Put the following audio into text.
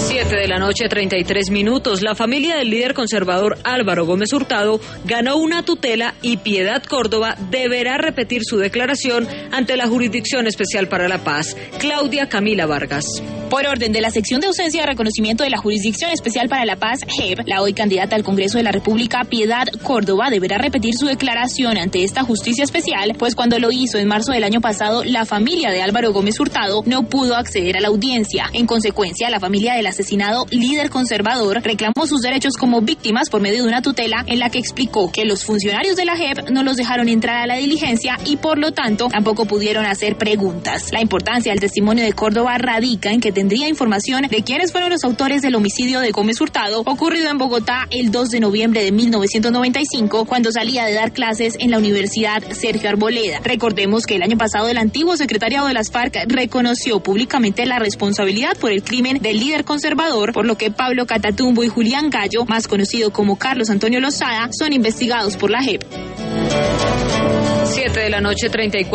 7:33 p.m. La familia del líder conservador Álvaro Gómez Hurtado ganó una tutela y Piedad Córdoba deberá repetir su declaración ante la Jurisdicción Especial para la Paz. Claudia Camila Vargas. Por orden de la Sección de Ausencia de Reconocimiento de la Jurisdicción Especial para la Paz, JEP, la hoy candidata al Congreso de la República, Piedad Córdoba, deberá repetir su declaración ante esta justicia especial, pues cuando lo hizo en marzo del año pasado, la familia de Álvaro Gómez Hurtado no pudo acceder a la audiencia. En consecuencia, la familia del asesinado líder conservador reclamó sus derechos como víctimas por medio de una tutela en la que explicó que los funcionarios de la JEP no los dejaron entrar a la diligencia y por lo tanto tampoco pudieron hacer preguntas. La importancia del testimonio de Córdoba radica en que tendría información de quiénes fueron los autores del homicidio de Gómez Hurtado ocurrido en Bogotá el 2 de noviembre de 1995 cuando salía de dar clases en la Universidad Sergio Arboleda. Recordemos que el año pasado el antiguo secretariado de las FARC reconoció públicamente la responsabilidad por el crimen del líder conservador, por lo que Pablo Catatumbo y Julián Gallo, más conocido como Carlos Antonio Lozada, son investigados por la JEP. 7:34 p.m.